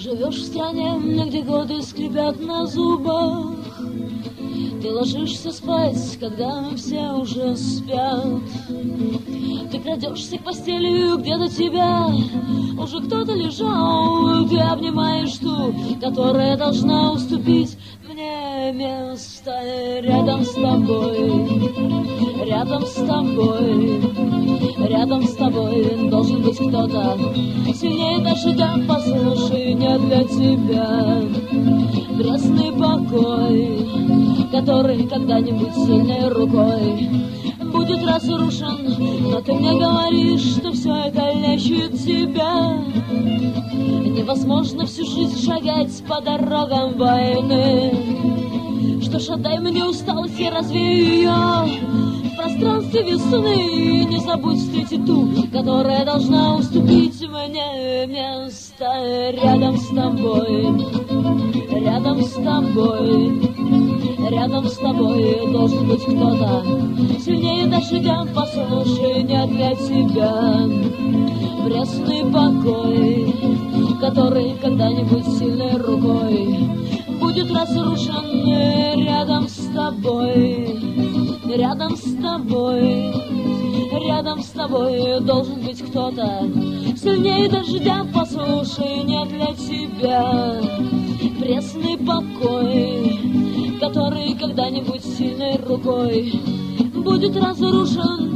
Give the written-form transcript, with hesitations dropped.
живешь в стране, где годы скрипят на зубах. Ты ложишься спать, когда все уже спят. Ты крадешься к постели, где-то тебя уже кто-то лежал. Ты обнимаешь ту, которая должна уступить мне место рядом с тобой. Рядом с тобой, рядом с тобой должен быть кто-то сильнее дождя. Послушай, не для тебя пресный покой, который когда-нибудь сильной рукой будет разрушен. Но ты мне говоришь, что все это лечит тебя. Невозможно всю жизнь шагать по дорогам войны. Что ж, отдай мне усталость, я развею ее в пространстве весны. Не забудь встретить ту, которая должна уступить мне место рядом с тобой. Рядом с тобой, рядом с тобой должен быть кто-то сильнее дождя. Послушай, не для тебя пресный покой, который когда-нибудь сильной рукой будет разрушен. Рядом с тобой, рядом с тобой, рядом с тобой должен быть кто-то сильнее дождя. Послушай, не для тебя пресный покой, который когда-нибудь сильной рукой будет разрушен.